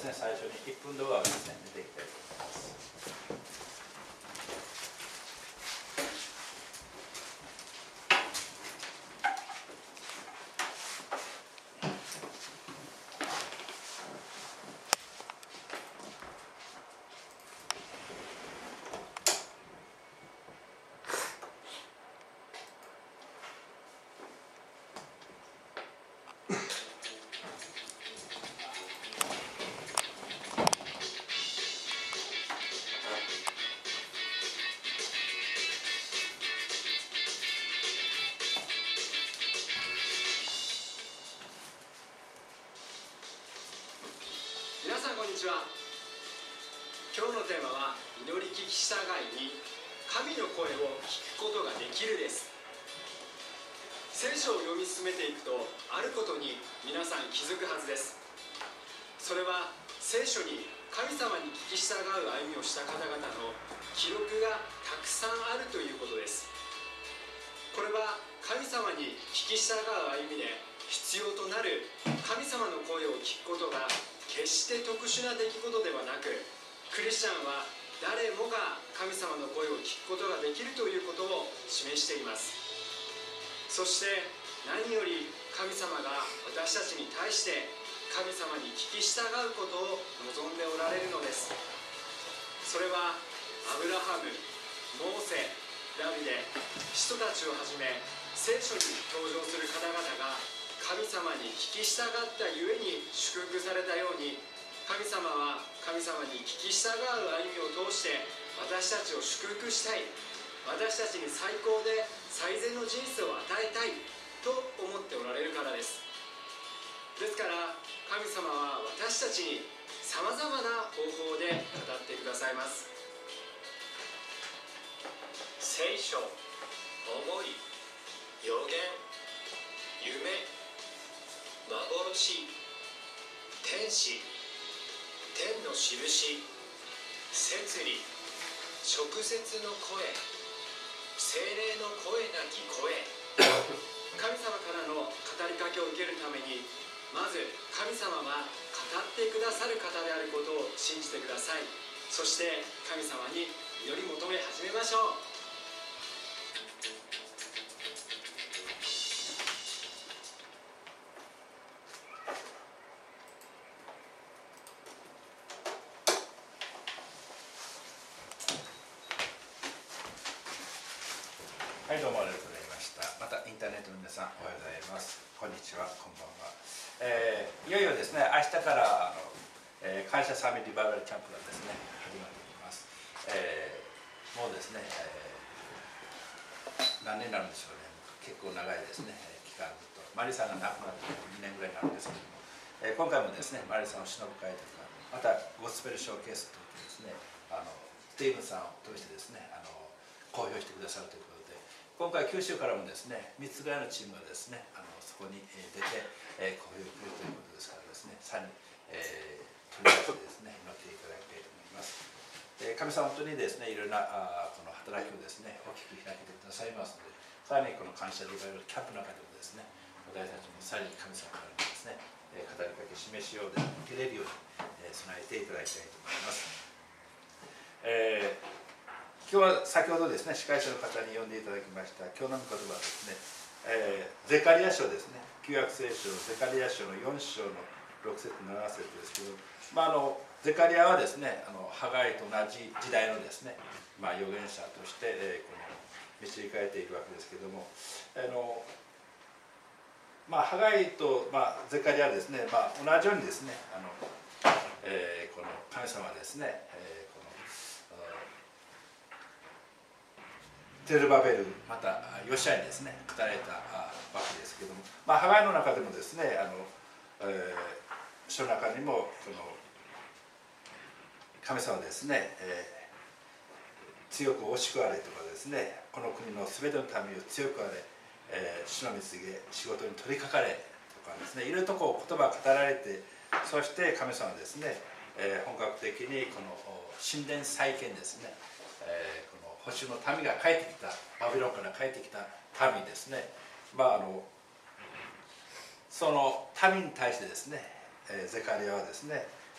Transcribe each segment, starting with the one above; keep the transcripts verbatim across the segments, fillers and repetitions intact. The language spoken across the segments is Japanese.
ですね、最初にいっぷん動画をですね、見ていきたいと思います。 皆さんこんにちは。今日のテーマは祈り聞き従いに神の声を聞くことができるです。聖書を読み進めていくとあることに皆さん気づくはずです。それは聖書に神様に聞き従う歩みをした方々の記録がたくさんあるということです。これは神様に聞き従う歩みで必要となる神様の声を聞くことが決して特殊な出来事ではなく、クリスチャンは誰もが神様の声を聞くことができるということを示しています。そして何より神様が私たちに対して神様に聞き従うことを望んでおられるのです。それはアブラハム、モーセ、ダビデ、使徒たちをはじめ聖書に登場する方々が神様に聞き従ったゆえに祝福されたように、神様は神様に聞き従う歩みを通して私たちを祝福したい、私たちに最高で最善の人生を与えたいと思っておられるからです。ですから神様は私たちにさまざまな方法で語ってくださいます。聖書、思い、予言、夢、幻、天使、天の印、摂理、直接の声、聖霊の声なき声。神様からの語りかけを受けるために、まず神様は語ってくださる方であることを信じてください。そして神様に祈り求め始めましょう。 はい、どうもありがとうございました。またインターネットの皆さん、おはようございます。こんにちは、こんばんは。えー、いよいよですね、明日からあの、えー、感謝サミットリバイバルキャンプがですね、始まっていきます。えー、もうですね、えー、何年になるんでしょうね、結構長いですね、期間ずっと。マリさんが亡くなってにねんぐらいになるんですけども、えー、今回もですね、マリさんを忍ぶ会とか、またゴスペルショーケースといってですね、あのスティーブンさんを通してですね、あの公表してくださるということで、今回九州からもですね、みっつぐらいのチームがですね、あのそこに出て、えー、公表するということですからですね、さらに、えー、取り出してですね、祈っていただきたいと思います。えー、神様本当にですね、いろんなあこの働きをですね、大きく開けてくださいますので、さらにこの感謝リバイバルキャンプの中でもですね、私たちもさらに神様からのですね、えー、語りかけ示しようで受けれるように、えー、備えていただきたいと思います。えー今日は先ほどですね、司会者の方に読んでいただきました今日の御言葉はですね、えー、ゼカリヤ書ですね、旧約聖書ゼカリヤ書のよん章のろく節なな節ですけど、まあ、あのゼカリヤはですね、あのハガイと同じ時代のですね、まあ、預言者として、えー、この導かれているわけですけども、あのまあ、ハガイと、まあ、ゼカリヤはですね、まあ、同じようにですね、あの、えー、この神様はですね、えーゼルバベルまたヨシアにですね語られたわけですけども、まあ、ハガイの中でもですね、あの、えー、書の中にもこの神様ですね、えー、強くおしくわれとかですね、この国のすべての民を強くあれ、えー、主の蜜げ仕事に取りかかれとかですね、いろいろとこう言葉が語られて、そして神様はですね、えー、本格的にこの神殿再建ですね、えー星の民が帰ってきた、バビロンから帰ってきた民ですね、まあ、あのその民に対してですね、えー、ゼカリヤはですね、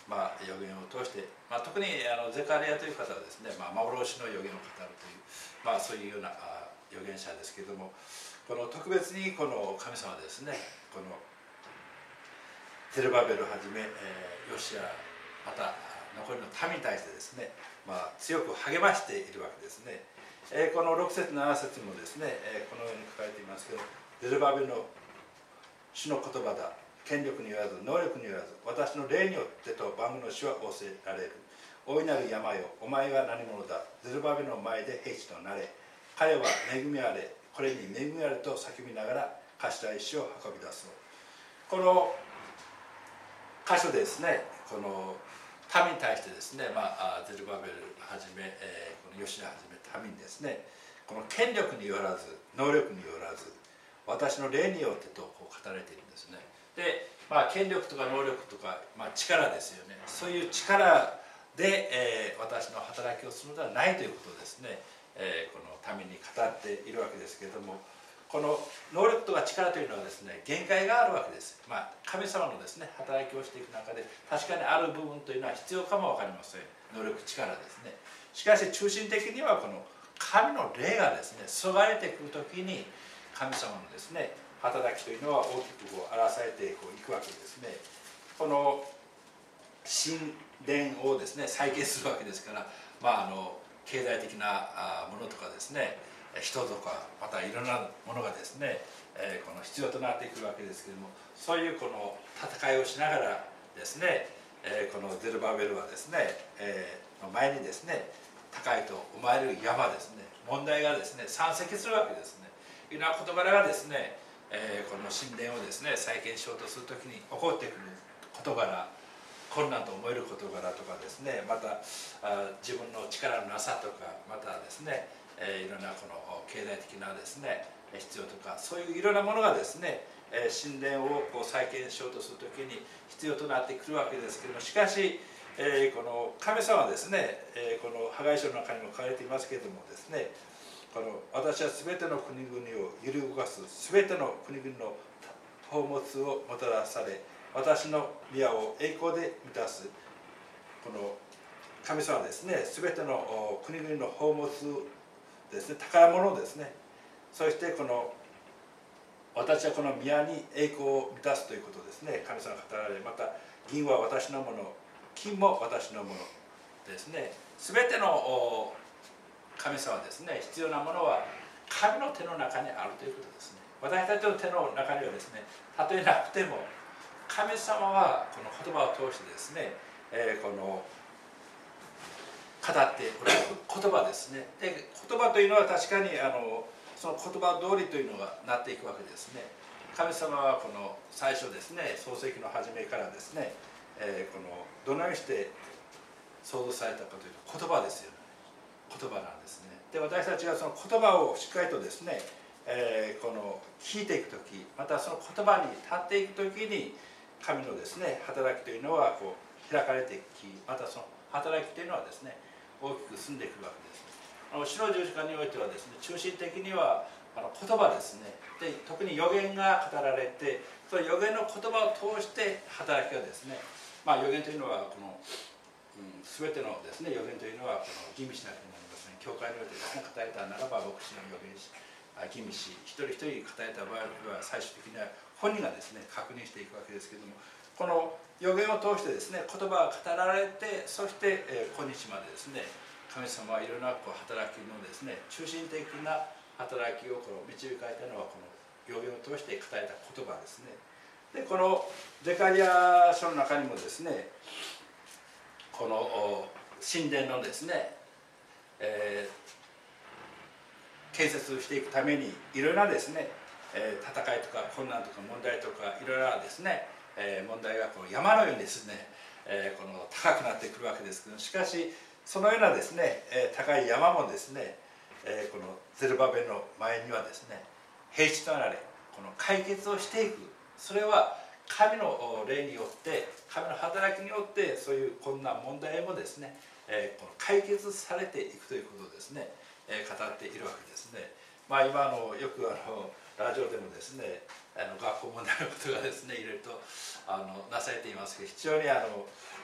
まあ、予言を通して、まあ、特にあのゼカリアという方はですね、まあ、幻の予言を語るという、まあ、そういうようなあ預言者ですけれども、この特別にこの神様はですね、このゼルバベルをはじめ、えー、ヨシアまた残りの民に対してですね、まあ、強く励ましているわけですね。えー、このろく節なな節もですね、えー、このように書かれていますけど、ゼルバベルの主の言葉だ、権力によらず能力によらず私の霊によってと万軍の主は仰せられる。大いなる山よ、お前は何者だ。ゼルバベルの前で兵士となれ。彼は恵みあれ、これに恵みあれと叫びながら頭石を運び出そう。この箇所でですね、この民に対してですね、まあ、ゼルバベルはじめ、えー、このヨシアはじめ民にですね、この権力によらず能力によらず私の霊によってとこう語られているんですね。で、まあ、権力とか能力とか、まあ、力ですよね。そういう力で、えー、私の働きをするのではないということをですね、えー、この民に語っているわけですけれども、この能力とか力というのはですね、限界があるわけです。まあ、神様のですね、働きをしていく中で確かにある部分というのは必要かも分かりません。能力、力ですね。しかし中心的にはこの神の霊がですね、注がれてくるときに神様のですね、働きというのは大きくこう表されていくわけですね。この神殿をですね、再建するわけですから、まあ、あの経済的なものとかですね、人とかまたいろんなものがですね、えー、この必要となってくるわけですけれども、そういうこの戦いをしながらですね、えー、このゼルバベルはですね、えー、前にですね、高いと思われる山ですね、問題がですね山積するわけですね。いろんな事柄がですね、えー、この神殿をですね再建しようとするときに起こってくる事柄、困難と思える事柄とかですね、またあ自分の力のなさとか、またですね、えー、いろんなこの経済的なですね必要とか、そういういろんなものがですね、えー、神殿をこう再建しようとするときに必要となってくるわけですけれども、しかし、えー、この神様はですね、えー、このハガイ書の中にも書かれていますけれどもですね、この私は全ての国々を揺り動かす全ての国々の宝物をもたらされ、私の宮を栄光で満たす。この神様はですね、全ての国々の宝物ですね、宝物ですね、そしてこの私はこの宮に栄光を満たすということですね、神様が語られ、また銀は私のもの、金も私のものですね。全ての神様ですね、必要なものは神の手の中にあるということですね。私たちの手の中にはですね、たとえなくても神様はこの言葉を通してですね、えー、この語っておられる言葉ですね。で、言葉というのは確かにあのその言葉通りというのがなっていくわけですね。神様はこの最初ですね、創世記の初めからですね、えー、このどのようにして創造されたかというと言葉ですよね。言葉なんですね。で、私たちがその言葉をしっかりとですね、えー、この聞いていくとき、またその言葉に立っていくときに神のですね働きというのはこう開かれていき、またその働きというのはですね大きく進んでいくわけです。あの主の十字架においてはですね、中心的にはあの言葉ですね。で、特に預言が語られて、その預言の言葉を通して働きがですね、まあ預言というのはこの、うん、全てのですね預言というのはこの吟味しなければなりません。教会においてですね語られたならば牧師の預言し吟味し、一人一人語られた場合は最終的には本人がですね確認していくわけですけれども、この預言を通してですね言葉が語られて、そして、えー、今日までですね神様はいろんなこう働きのですね中心的な働きをこの導かれたのはこの預言を通して語られた言葉ですね。で、このゼカリア書の中にもですね、この神殿のですね、えー、建設していくためにいろいろなですね、えー、戦いとか困難とか問題とかいろいろなですね、えー、問題がこの山のようにですね、えー、この高くなってくるわけですけど、しかしそのようなですね、えー、高い山もですね、えー、このゼルバベルの前にはですね平地となれ、この解決をしていく、それは神の霊によって神の働きによってそういう困難問題もですね、えー、この解決されていくということをですね、えー、語っているわけですね。まあ今のよくあのラジオでもですね、あの学校問題のことがですねいろいろとあのなされていますけど、非常にあの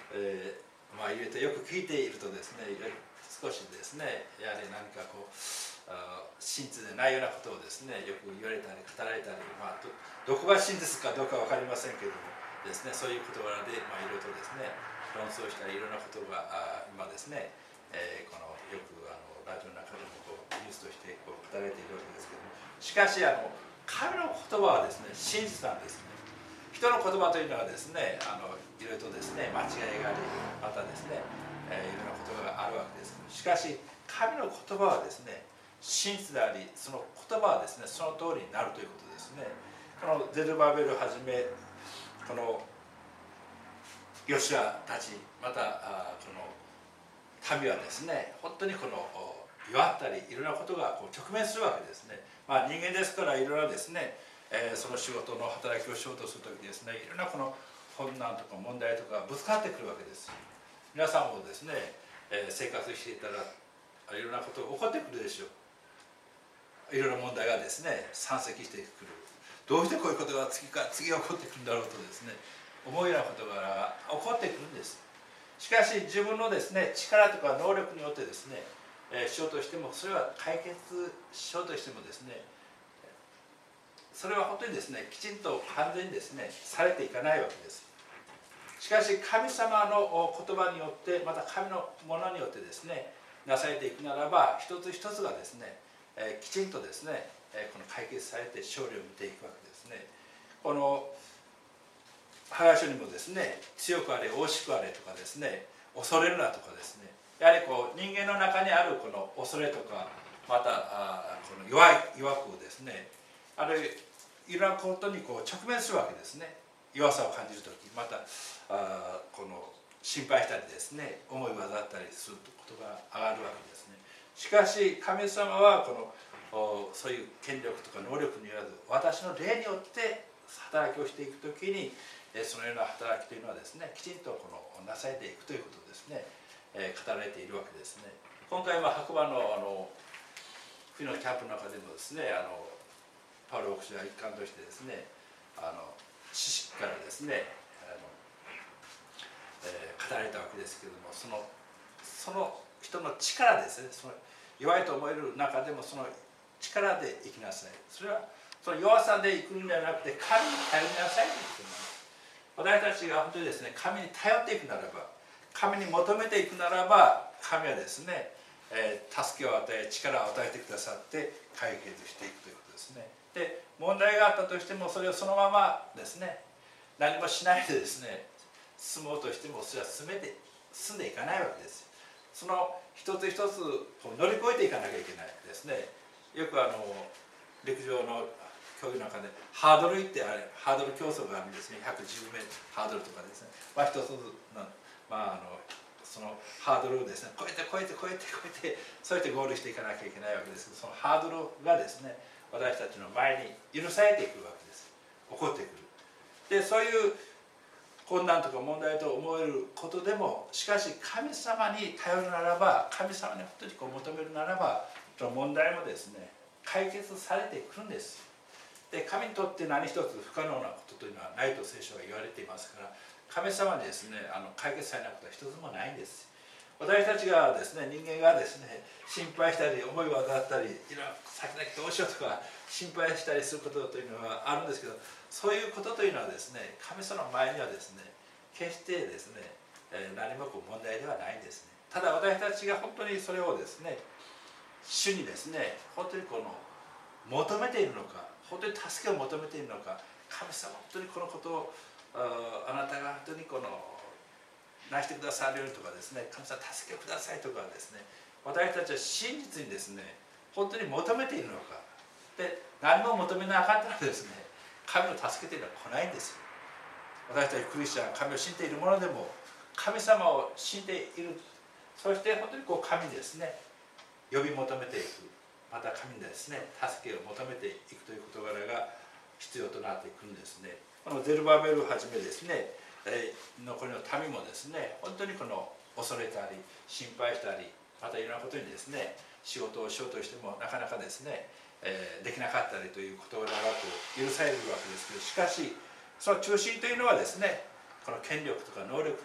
えー、まあ入れてよく聞いているとですね、少しですねやはり何かこう真実でないようなことをですねよく言われたり語られたり、まあ、ど, どこが真実かどうか分かりませんけれどもですね、そういう事柄で、まあ、いろいろとですね論争したりいろんなことが今ですね、えー、このよくあのラジオの中でもこうニュースとしてこう語られているわけですけども、しかしあの神の言葉はですね真実なんですね。人の言葉というのはですね、あのいろいろとですね間違いがあり、またですね、えー、いろんなことがあるわけですけど、しかし神の言葉はですね真実であり、その言葉はですねその通りになるということですね。このゼルバベルをはじめこのヨシュアたち、またこの民はですね本当にこの弱ったりいろんなことがこう直面するわけですね。まあ、人間ですからいろいろなですね、えー、その仕事の働きをしようとするときですね、いろんなこの困難とか問題とかぶつかってくるわけです。皆さんもですね、えー、生活していたらいろんなことが起こってくるでしょう。いろんな問題がですね山積してくる。どうしてこういうことが次か次が起こってくるんだろうとですね思うようなことが起こってくるんです。しかし自分のですね力とか能力によってですね、えー、しようとしてもそれは解決しようとしてもですねそれは本当にですねきちんと完全にですねされていかないわけです。しかし神様の言葉によってまた神のものによってですねなされていくならば一つ一つがですね、えー、きちんとですね、えー、この解決されて勝利を見ていくわけですね。このハガ書にもですね強くあれ惜しくあれとかですね恐れるなとかですね、やはりこう人間の中にあるこの恐れとかまたあこの弱い弱くですねあるいろんなことにこう直面するわけですね。弱さを感じるとき、またあこの心配したりですね思い煩ったりすることが上がるわけですね。しかし神様はこのそういう権力とか能力によらず私の霊によって働きをしていくときにそのような働きというのはですねきちんとこのなされていくということですね、えー、語られているわけですね。今回は白馬のあの冬のキャンプの中でもですねあのパウロ牧師が一環としてですねあの知識からですねあの、えー、語られたわけですけれども、そのその人の力ですね、その弱いと思える中でもその力で生きなさい。それはその弱さで生くんではなくて神に頼りなさいということなんです。私たちが本当にですね神に頼っていくならば、神に求めていくならば、神はですね、えー、助けを与え力を与えてくださって解決していくということですね。で問題があったとしてもそれをそのままですね何もしないでですね進もうとしてもそれは進めて進んでいかないわけです。その一つ一つ乗り越えていかなきゃいけないですね。よくあの陸上の競技の中でハードルってあれハードル競争があるんですね。ひゃくじゅうメートルハードルとかですね、まあ、一つのまああのそのハードルをですね超えて超えて超えて超えてそうやってゴールしていかなきゃいけないわけですけど、そのハードルがですね私たちの前に許されていくわけです。起こってくる。でそういう困難とか問題と思えることでも、しかし神様に頼るならば、神様に本当にこう求めるならば、その問題もですね解決されてくるんです。で神にとって何一つ不可能なことというのはないと聖書は言われていますから、神様にですねあの解決されないことは一つもないんです。私たちがですね人間がですね心配したり思いはだったりいろいろ先々どうしようとか心配したりすることというのはあるんですけど、そういうことというのはですね神様の前にはですね決してですね何もこう問題ではないんですね。ただ私たちが本当にそれをですね主にですね本当にこの求めているのか、本当に助けを求めているのか、神様本当にこのことを あ, あなたが本当にこのなしてくださるようにとかですね、神様助けをくださいとかですね、私たちは真実にですね本当に求めているのか。で何も求めなかったらですね神の助けというのは来ないんですよ。私たちクリスチャン、神を信じているものでも神様を信じている、そして本当にこう神にですね呼び求めていく、また神にですね助けを求めていくという事柄が必要となってくるんですね。このゼルバベルをはじめですね残りの民もですね本当にこの恐れたり心配したり、またいろんなことにですね仕事をしようとしてもなかなかですね、えー、できなかったりという事柄がこう許されるわけですけど、しかしその中心というのはですねこの権力とか能力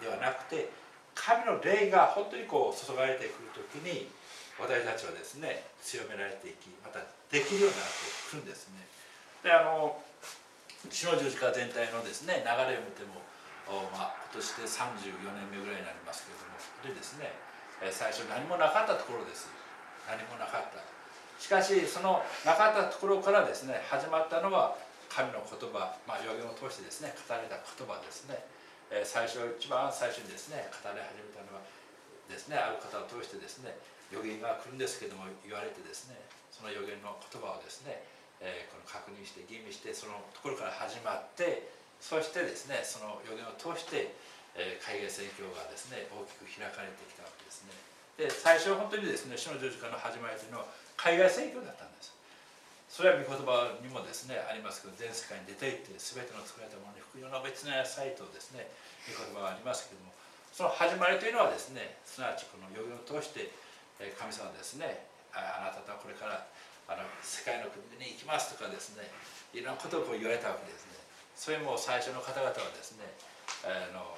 ではなくて、神の霊が本当にこう注がれてくるときに、私たちはですね強められていき、またできるようになってくるんですね。で、あの主の十字架全体のですね流れを見ても、まあ、今年でさんじゅうよねんめぐらいになりますけれども、でですね最初何もなかったところです。何もなかった。しかしそのなかったところからですね始まったのは神の言葉、まあ、預言を通してですね語られた言葉ですね。最初一番最初にですね語り始めたのはですねある方を通してですね預言が来るんですけども言われてですね、その預言の言葉をですね、えー、この確認して吟味して、そのところから始まって、そしてですねその預言を通して、えー、海外宣教がですね大きく開かれてきたわけですね。で、最初は本当にですね主の十字架の始まりというのは海外宣教だったんです。それは御言葉にもですねありますけど、全世界に出て行って全ての作られたものに福音を述べ伝えなさいとですね御言葉がありますけれども、その始まりというのはですね、すなわちこの預言を通して神様はですね、あなたはこれからあの世界の国に行きますとかですね、いろんなことをこう言われたわけですね。それも最初の方々はですね、あの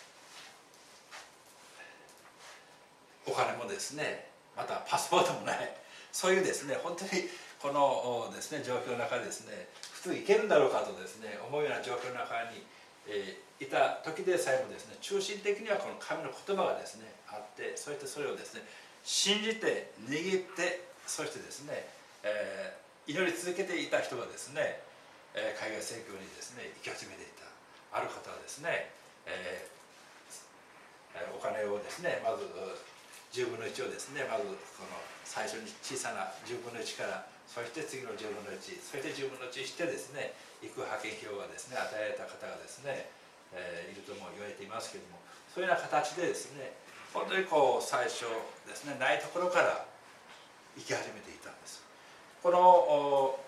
お金もですね、またパスポートもない、そういうですね本当にこのですね状況の中でですね普通行けるんだろうかとですね思うような状況の中に、えー、いた時でさえもですね、中心的にはこの神の言葉がですねあって、そしてそれをですね信じて握って、そしてですね、えー、祈り続けていた人がですね、えー、海外宣教にですね行き始めていた。ある方はですね、えー、お金をですねまずじゅうぶんのいちをですねまずこの最初に小さなじゅうぶんのいちから、そして次のじゅうぶんのいち、そしてじゅうぶんのいちしてですね行く派遣票がですね与えられた方がですね、えー、いるとも言われていますけれども、そういうような形でですね本当にこう最初ですねないところから行き始めていたんです。この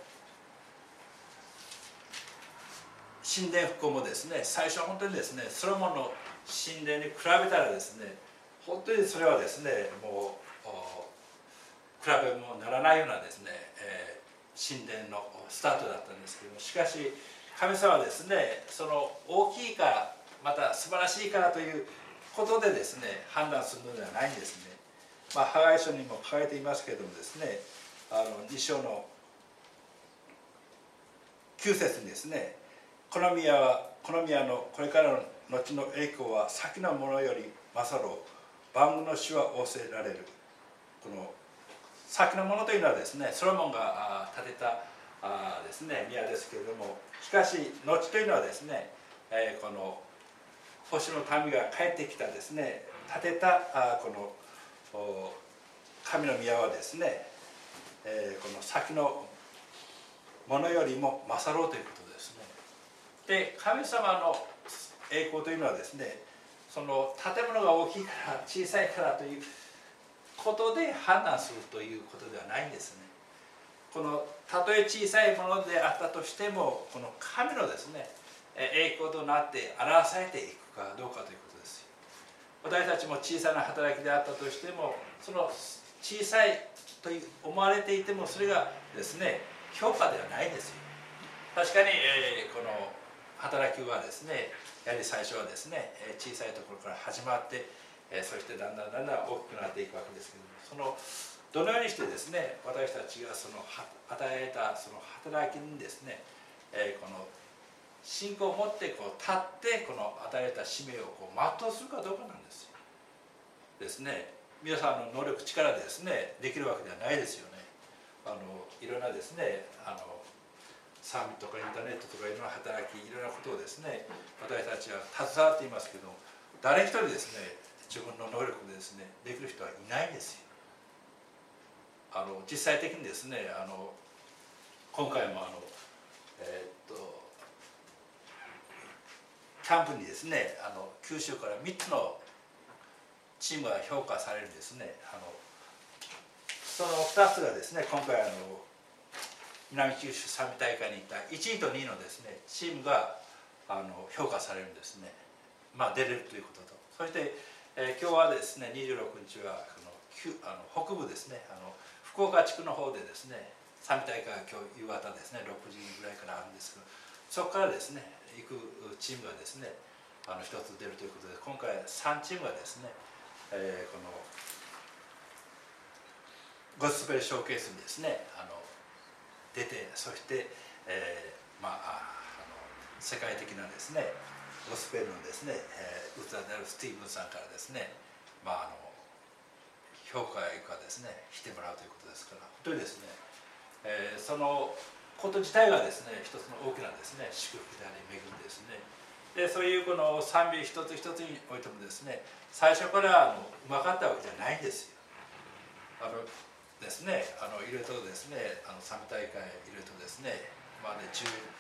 神殿復興もですね最初は本当にですねソロモンの神殿に比べたらですね本当にそれはですねもう比べもならないようなですね、えー、神殿のスタートだったんですけども、しかし神様はですねその大きいからまた素晴らしいからということでですね判断するのではないんですね。まあ、ハガイ書にも書かれていますけれどもですね、あのに章のきゅう節にですね、この宮はこの宮のこれからの後の栄光は先のものより勝ろう、万軍の主は仰せられる。この先のものというのはですねソロモンが建てたあですね宮ですけれども、しかし後というのはですね、えー、この星の民が帰ってきたですね建てたあこの神の宮はですね、えー、この先のものよりも勝ろうということですね。で、神様の栄光というのはですね、その建物が大きいから小さいからということで判断するということではないんですね。このたとえ小さいものであったとしても、この神のですね栄光となって表されていくかどうかということですよ。私たちも小さな働きであったとしても、その小さいと思われていてもそれがですね評価ではないですよ。確かに、えー、この働きはですねやはり最初はですね小さいところから始まって、えー、そしてだんだんだんだん大きくなっていくわけですけども、そのどのようにしてですね私たちがその与えたその働きにですね、えー、この信仰を持ってこう立ってこの与えた使命をこう全うするかどうかなんですよ。ですね、皆さんの能力力でですねできるわけではないですよね。あのいろんなですねあのサービスとかインターネットとかいろんな働きいろんなことをですね私たちは携わっていますけども、誰一人ですね自分の能力でですねできる人はいないんですよ。あの実際的にですねあの今回もあのえー、っとキャンプにですねあの九州からみっつのチームが評価されるんですね。あのそのふたつがですね今回あの南九州サミ大会に行ったいちいとにいのですねチームがあの評価されるんですね。まあ出れるということと、そして、えー、今日はですねにじゅうろくにちはこのあの北部ですねあの福岡地区の方でですねサミ大会が今日夕方ですねろくじぐらいからあるんですけど、そこからですね行くチームがですねあの一つ出るということで、今回さんチームがですね、えー、このゴスペルショーケースにですねあの出て、そして、えー、まああの世界的なですねゴスペルのですね、えー、器であるスティーブンさんからですね、まああの評価がですねしてもらうということですから、本当にですね、えー、そのこと自体がですね一つの大きなですね祝福であり恵みですね。でそういうこの賛美一つ一つにおいてもですね、最初からあのうまかったわけじゃないんですよ。あのですね、あのいろいろとですね、あの賛美大会いろいろとですね、まあねじゅう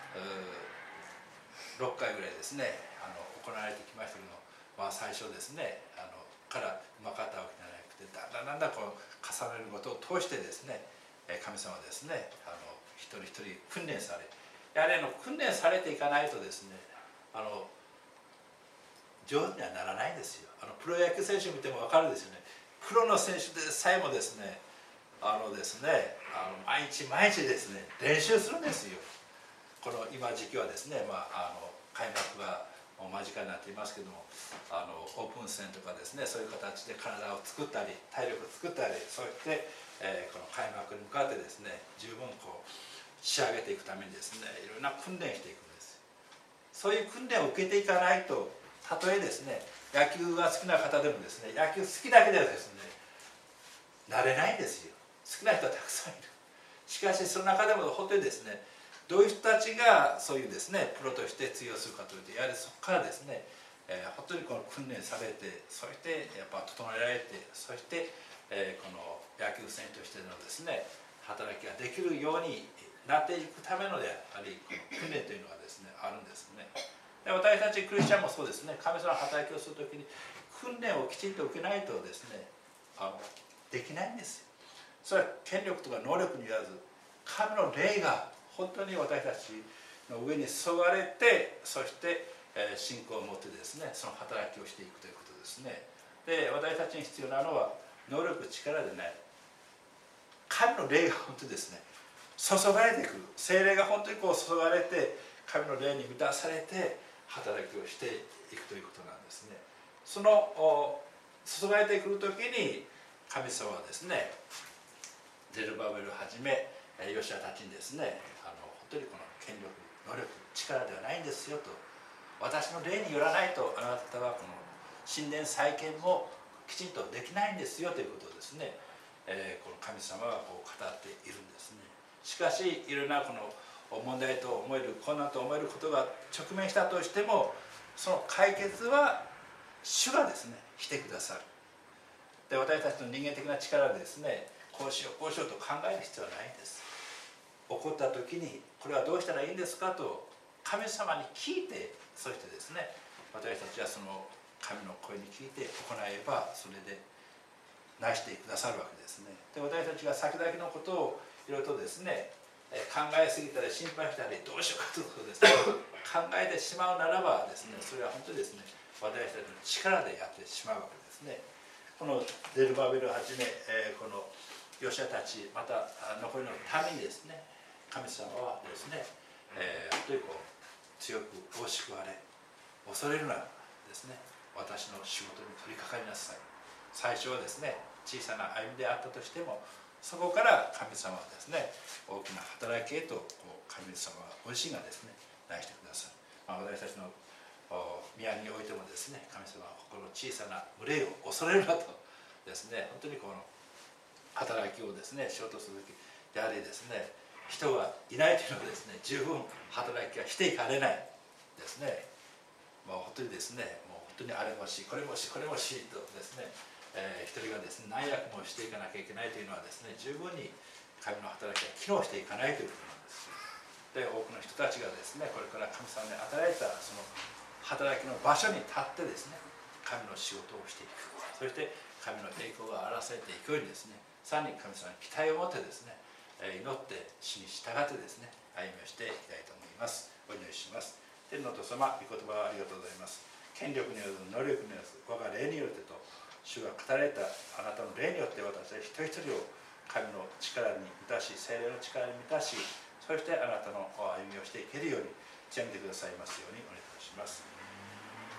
ろっかいぐらいですね、あの行われてきましたけど、まあ最初ですね、あのからうまかったわけじゃなくて、だんだんだんだんこう重ねることを通してですね、神様はですね、あの一人一人訓練され、やはりあの訓練されていかないとですね、あの上手にはならないんですよ。あのプロ野球選手見ても分かるですよね。プロの選手でさえもですね、あのですね、あの毎日毎日ですね練習するんですよ。この今時期はですね、まあ、あの開幕がもう間近になっていますけども、あのオープン戦とかですね、そういう形で体を作ったり体力を作ったり、そうやって、えー、この開幕に向かってですね十分こう仕上げていくためにですね、いろんな訓練していくんです。そういう訓練を受けていかないと、たとえですね野球が好きな方でもですね、野球好きだけではですねなれないんですよ。好きな人はたくさんいる。しかしその中でも本当にですね、どういう人たちがそういうですねプロとして通用するかというと、やはりそこからですね、えー、本当にこの訓練されて、そしてやっぱ整えられて、そして、えー、この野球選手としてのですね働きができるようになっていくためのであり、この訓練というのがですねあるんですね。で私たちクリスチャンもそうですね、神様の働きをするときに訓練をきちんと受けないとですね、あのできないんですよ。それは権力とか能力に言わず、神の霊が本当に私たちの上に注がれて、そして、えー、信仰を持ってですねその働きをしていくということですね。で私たちに必要なのは能力力でない、神の霊が本当にですね注がれてくる、聖霊が本当にこう注がれて、神の霊に満たされて働きをしていくということなんですね。その注がれてくる時に神様はですね、ゼルバベルをはじめヨシアたちにですね、あの本当にこの権力能力力ではないんですよと、私の霊によらないとあなたはこの神殿再建もきちんとできないんですよということをですね、えー、この神様はこう語っているんですね。しかしいろんなこの問題と思える困難と思えることが直面したとしても、その解決は主がですねしてくださる。で私たちの人間的な力でですねこうしようこうしようと考える必要はないんです。起こった時にこれはどうしたらいいんですかと神様に聞いて、そしてですね私たちはその神の声に聞いて行えば、それでなしてくださるわけですね。で私たちが先々のことをいろいろとですね考えすぎたり心配したりどうしようかということをですね考えてしまうならばですね、それは本当にですね私たちの力でやってしまうわけですね。このゼルバベルをはじめ、えー、このヨシアたち、また残りの民にですね、神様はですね、えー、本当にこう強くおしくわれ、恐れるならですね、私の仕事に取り掛かりなさい。最初はですね小さな歩みであったとしても、そこから神様はですね大きな働きへとこう神様ご自身がですねなしてください。まあ、私たちの宮においてもですね、神様はこの小さな群れを恐れるなとですね、本当にこの働きをですねしようとする時やはりですね、人がいないというのはですね十分働きがしていかれないですね。もう本当にですね、もう本当にあれもしこれもしこれもしとですね、えー、一人がですね何役もしていかなきゃいけないというのはですね、十分に神の働きが機能していかないということなんです。で多くの人たちがですねこれから神様に与えたその働きの場所に立ってですね神の仕事をしていく、そして神の栄光が表されていくようにですね、さらに神様に期待を持ってですね祈って主に従ってですね歩みをしていきたいと思います。お祈りします。天のお父様、御言葉をありがとうございます。権力による能力による我が霊によってと主が語られたあなたの霊によって私たち一人一人を神の力に満たし、聖霊の力に満たし、そしてあなたの歩みをしていけるように強めてくださいますようにお願いいたします。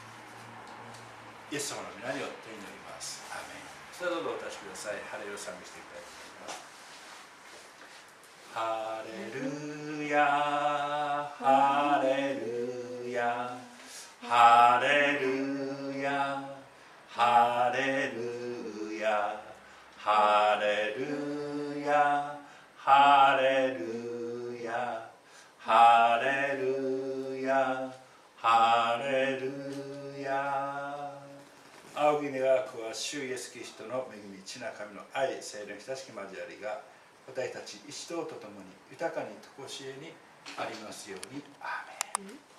イエス様の皆によって祈ります。アーメン。それではどうぞお立ちください。ハレルヤ賛美していきたいと思います。ハレルヤハレルヤハレルヤハレルヤハレルヤハレルヤハレルヤハレルヤ。仰ぎ願わくは主イエスキリストの恵み、父な神の愛、聖霊の親しき交わりが私たち一同と共に豊かにとこしえにありますように。アーメン。